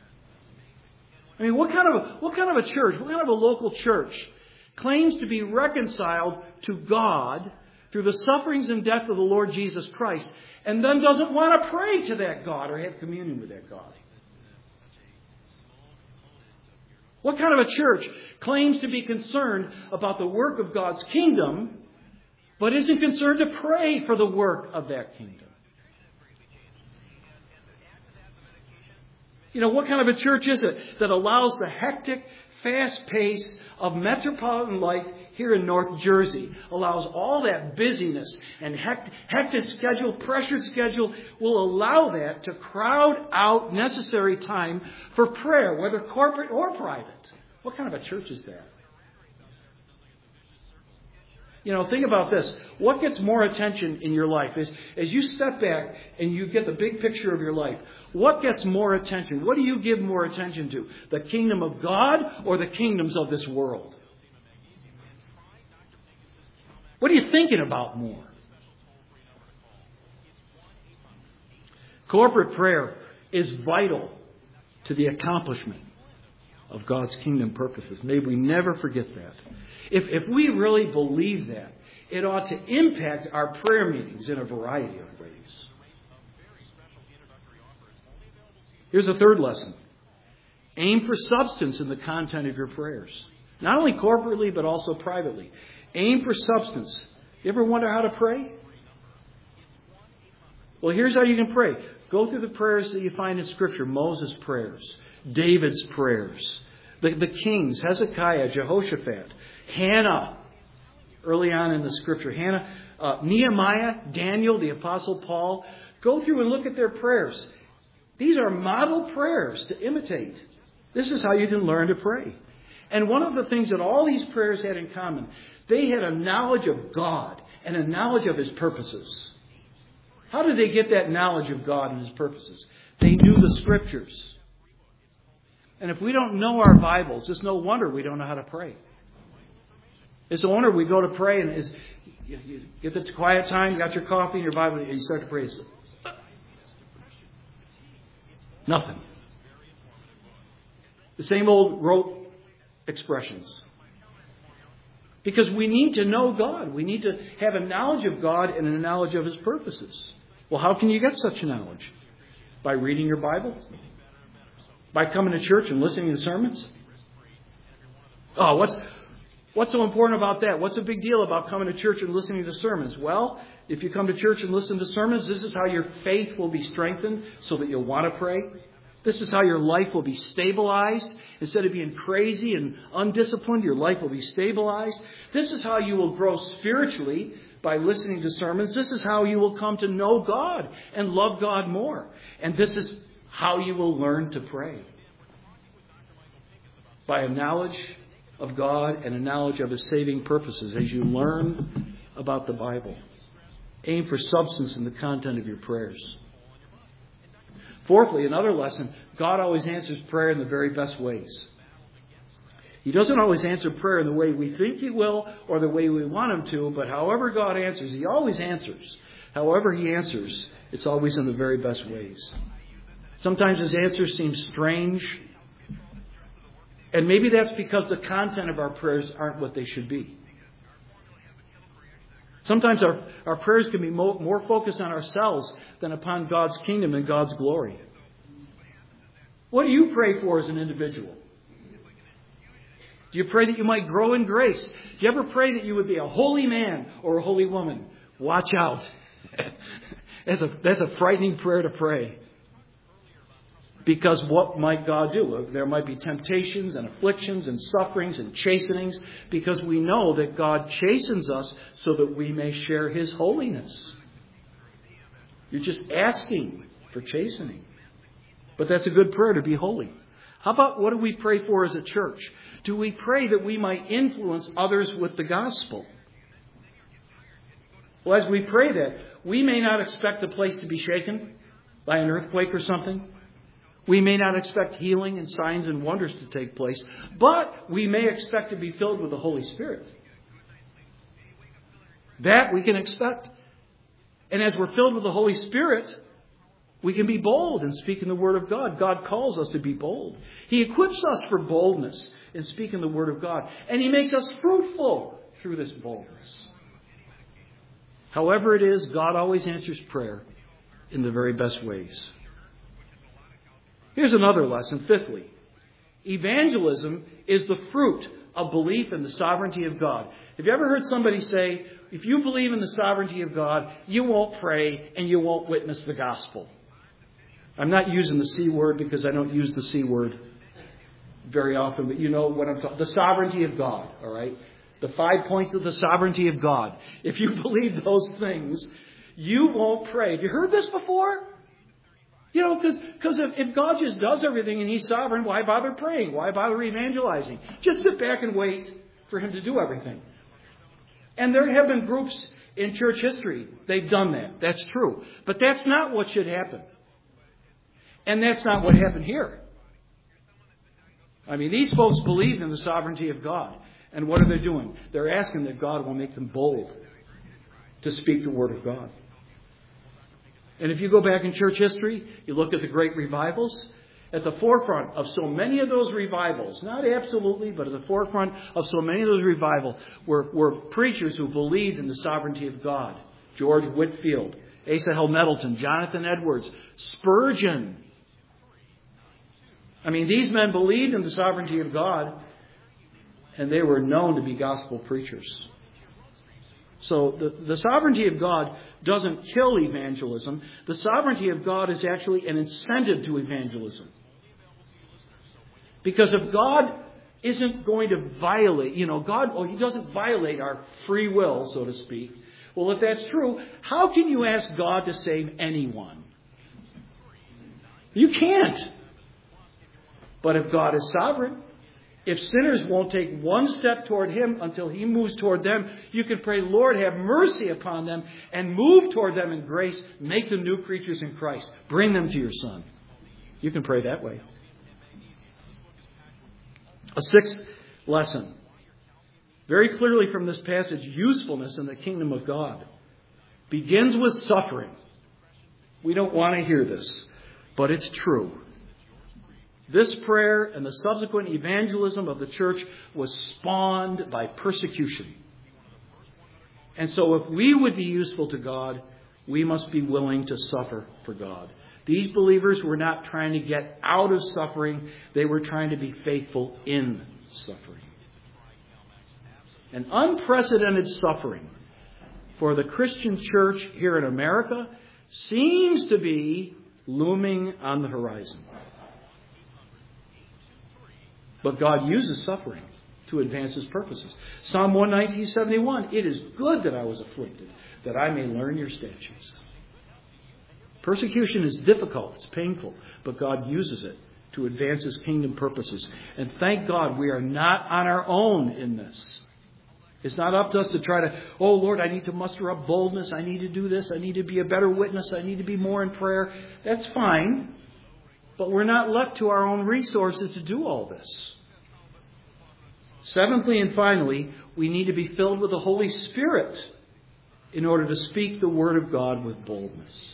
I mean, what kind of a, what kind of a church, what kind of a local church claims to be reconciled to God through the sufferings and death of the Lord Jesus Christ and then doesn't want to pray to that God or have communion with that God? What kind of a church claims to be concerned about the work of God's kingdom, but isn't concerned to pray for the work of that kingdom? You know, what kind of a church is it that allows the hectic, fast pace of metropolitan life here in North Jersey, allows all that busyness and hectic, hectic schedule, pressured schedule, will allow that to crowd out necessary time for prayer, whether corporate or private? What kind of a church is that? You know, think about this. What gets more attention in your life is, as you step back and you get the big picture of your life, what gets more attention? What do you give more attention to? The kingdom of God or the kingdoms of this world? What are you thinking about more? Corporate prayer is vital to the accomplishment of God's kingdom purposes. May we never forget that. If, if we really believe that, it ought to impact our prayer meetings in a variety of ways. Here's a third lesson. Aim for substance in the content of your prayers. Not only corporately, but also privately. Aim for substance. You ever wonder how to pray? Well, here's how you can pray. Go through the prayers that you find in Scripture. Moses' prayers. David's prayers. The, the kings. Hezekiah, Jehoshaphat. Hannah. Early on in the Scripture. Hannah. Uh, Nehemiah. Daniel. The Apostle Paul. Go through and look at their prayers. These are model prayers to imitate. This is how you can learn to pray. And one of the things that all these prayers had in common, they had a knowledge of God and a knowledge of His purposes. How did they get that knowledge of God and His purposes? They knew the Scriptures. And if we don't know our Bibles, it's no wonder we don't know how to pray. It's no wonder we go to pray and is, you, you get the quiet time, you got your coffee and your Bible, and you start to pray. Nothing. The same old rote expressions. Because we need to know God. We need to have a knowledge of God and a knowledge of His purposes. Well, how can you get such knowledge? By reading your Bible? By coming to church and listening to sermons? Oh, what's what's so important about that? What's the big deal about coming to church and listening to sermons? Well, if you come to church and listen to sermons, this is how your faith will be strengthened so that you'll want to pray. This is how your life will be stabilized. Instead of being crazy and undisciplined, your life will be stabilized. This is how you will grow spiritually by listening to sermons. This is how you will come to know God and love God more. And this is how you will learn to pray. By a knowledge of God and a knowledge of His saving purposes as you learn about the Bible. Aim for substance in the content of your prayers. Fourthly, another lesson, God always answers prayer in the very best ways. He doesn't always answer prayer in the way we think He will or the way we want Him to, but however God answers, He always answers. However He answers, it's always in the very best ways. Sometimes His answers seem strange, and maybe that's because the content of our prayers aren't what they should be. Sometimes our, our prayers can be mo- more focused on ourselves than upon God's kingdom and God's glory. What do you pray for as an individual? Do you pray that you might grow in grace? Do you ever pray that you would be a holy man or a holy woman? Watch out. That's a, that's a frightening prayer to pray. Because what might God do? There might be temptations and afflictions and sufferings and chastenings, because we know that God chastens us so that we may share His holiness. You're just asking for chastening. But that's a good prayer, to be holy. How about what do we pray for as a church? Do we pray that we might influence others with the gospel? Well, as we pray that, we may not expect a place to be shaken by an earthquake or something. We may not expect healing and signs and wonders to take place, but we may expect to be filled with the Holy Spirit. That we can expect. And as we're filled with the Holy Spirit, we can be bold in speaking the Word of God. God calls us to be bold. He equips us for boldness in speaking the Word of God. And He makes us fruitful through this boldness. However it is, God always answers prayer in the very best ways. Here's another lesson. Fifthly, evangelism is the fruit of belief in the sovereignty of God. Have you ever heard somebody say, if you believe in the sovereignty of God, you won't pray and you won't witness the gospel? I'm not using the C word because I don't use the C word very often, but you know what I'm talking about. The sovereignty of God, all right? The five points of the sovereignty of God. If you believe those things, you won't pray. Have you heard this before? You know, because if, if God just does everything and He's sovereign, why bother praying? Why bother evangelizing? Just sit back and wait for Him to do everything. And there have been groups in church history, they've done that. That's true. But that's not what should happen. And that's not what happened here. I mean, these folks believed in the sovereignty of God. And what are they doing? They're asking that God will make them bold to speak the Word of God. And if you go back in church history, you look at the great revivals, at the forefront of so many of those revivals, not absolutely, but at the forefront of so many of those revivals were, were preachers who believed in the sovereignty of God. George Whitefield, Asahel Nettleton, Jonathan Edwards, Spurgeon. I mean, these men believed in the sovereignty of God, and they were known to be gospel preachers. So the, the sovereignty of God doesn't kill evangelism. The sovereignty of God is actually an incentive to evangelism. Because if God isn't going to violate, you know, God, oh, He doesn't violate our free will, so to speak. Well, if that's true, how can you ask God to save anyone? You can't. But if God is sovereign, if sinners won't take one step toward Him until He moves toward them, you can pray, Lord, have mercy upon them and move toward them in grace. Make them new creatures in Christ. Bring them to your Son. You can pray that way. A sixth lesson. Very clearly from this passage, usefulness in the kingdom of God begins with suffering. We don't want to hear this, but it's true. This prayer and the subsequent evangelism of the church was spawned by persecution. And so if we would be useful to God, we must be willing to suffer for God. These believers were not trying to get out of suffering. They were trying to be faithful in suffering. An unprecedented suffering for the Christian church here in America seems to be looming on the horizon. But God uses suffering to advance His purposes. Psalm one nineteen, seventy-one, it is good that I was afflicted, that I may learn your statutes. Persecution is difficult, it's painful, but God uses it to advance His kingdom purposes. And thank God we are not on our own in this. It's not up to us to try to, oh Lord, I need to muster up boldness, I need to do this, I need to be a better witness, I need to be more in prayer. That's fine. But we're not left to our own resources to do all this. Seventhly and finally, we need to be filled with the Holy Spirit in order to speak the Word of God with boldness.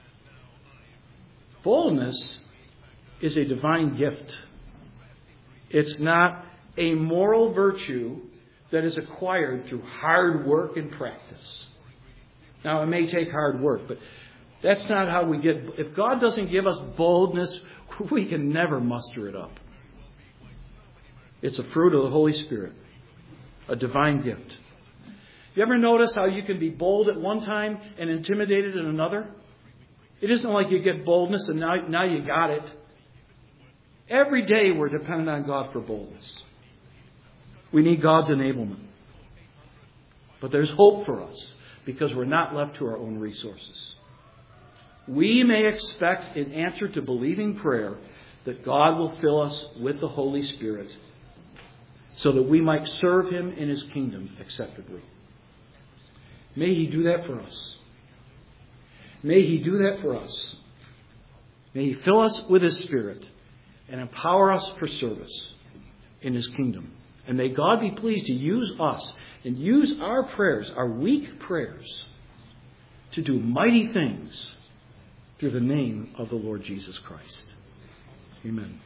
Boldness is a divine gift. It's not a moral virtue that is acquired through hard work and practice. Now, it may take hard work, but That's not how we get... If God doesn't give us boldness, we can never muster it up. It's a fruit of the Holy Spirit. A divine gift. You ever notice how you can be bold at one time and intimidated at another? It isn't like you get boldness and now, now you got it. Every day we're dependent on God for boldness. We need God's enablement. But there's hope for us because we're not left to our own resources. We may expect in answer to believing prayer that God will fill us with the Holy Spirit so that we might serve Him in His kingdom acceptably. May He do that for us. May He do that for us. May He fill us with His Spirit and empower us for service in His kingdom. And may God be pleased to use us and use our prayers, our weak prayers, to do mighty things through the name of the Lord Jesus Christ. Amen.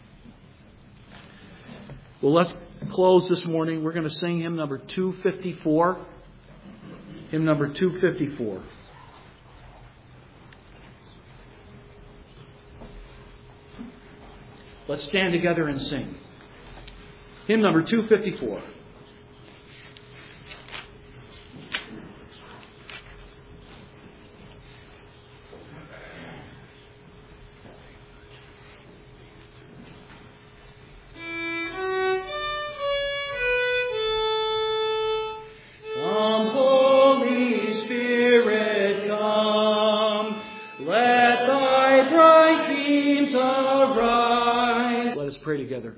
Well, let's close this morning. We're going to sing hymn number two fifty-four. Hymn number two fifty-four. Let's stand together and sing. Hymn number two fifty-four. Together.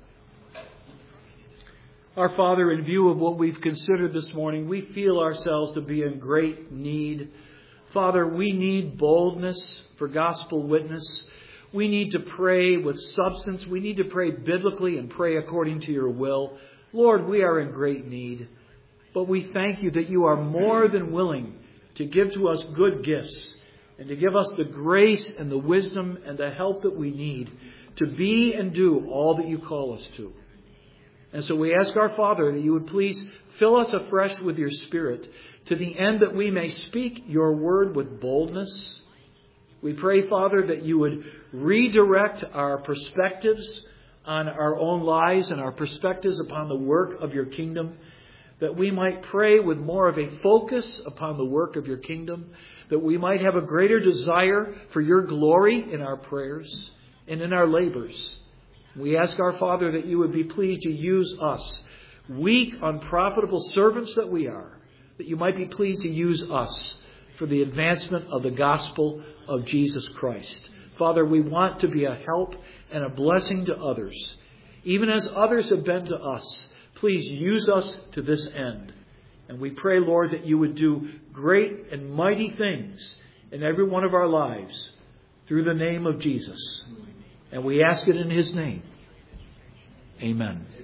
Our Father, in view of what we've considered this morning, we feel ourselves to be in great need. Father, we need boldness for gospel witness. We need to pray with substance. We need to pray biblically and pray according to your will. Lord, we are in great need. But we thank you that you are more than willing to give to us good gifts and to give us the grace and the wisdom and the help that we need to be and do all that you call us to. And so we ask our Father that you would please fill us afresh with your Spirit to the end that we may speak your word with boldness. We pray, Father, that you would redirect our perspectives on our own lives and our perspectives upon the work of your kingdom, that we might pray with more of a focus upon the work of your kingdom, that we might have a greater desire for your glory in our prayers and in our labors. We ask our Father that you would be pleased to use us, weak, unprofitable servants that we are, that you might be pleased to use us for the advancement of the gospel of Jesus Christ. Father, we want to be a help and a blessing to others. Even as others have been to us, please use us to this end. And we pray, Lord, that you would do great and mighty things in every one of our lives through the name of Jesus. And we ask it in his name. Amen.